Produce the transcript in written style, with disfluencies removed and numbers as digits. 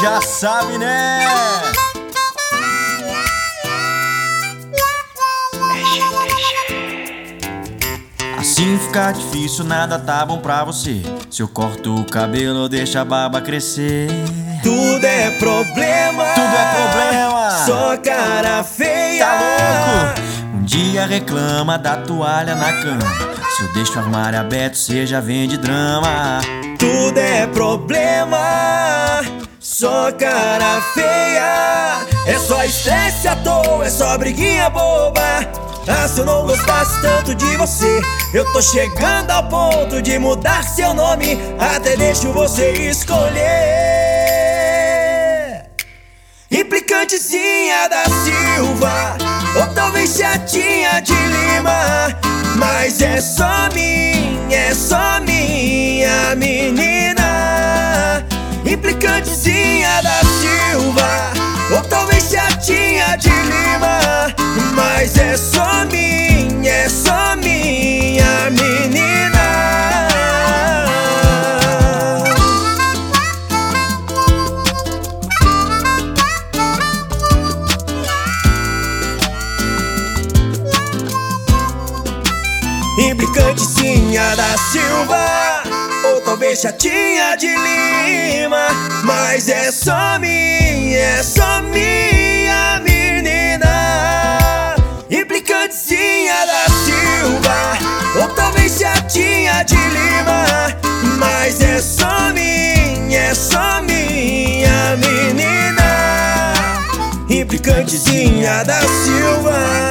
já sabe, né? Assim fica difícil, nada tá bom pra você. Se eu corto o cabelo ou deixo a barba crescer, tudo é problema, tudo é problema. Só cara feia. Tá louco? Um dia reclama da toalha na cama. Se eu deixo o armário aberto, cê já vende drama. Tudo é problema, só cara feia. É só estresse à toa, é só briguinha boba. Ah, se eu não gostasse tanto de você, eu tô chegando ao ponto de mudar seu nome. Até deixo você escolher. Implicantezinha da Silva, ou talvez chatinha de Lima. Mas é só minha menina. Implicantezinha da Silva, ou talvez chatinha de Lima. Mas é só minha menina. Implicantezinha da Silva, ou talvez chatinha de Lima. Mas é só minha menina. Implicantezinha da Silva, ou talvez chatinha de Lima. Mas é só minha menina. Implicantezinha da Silva.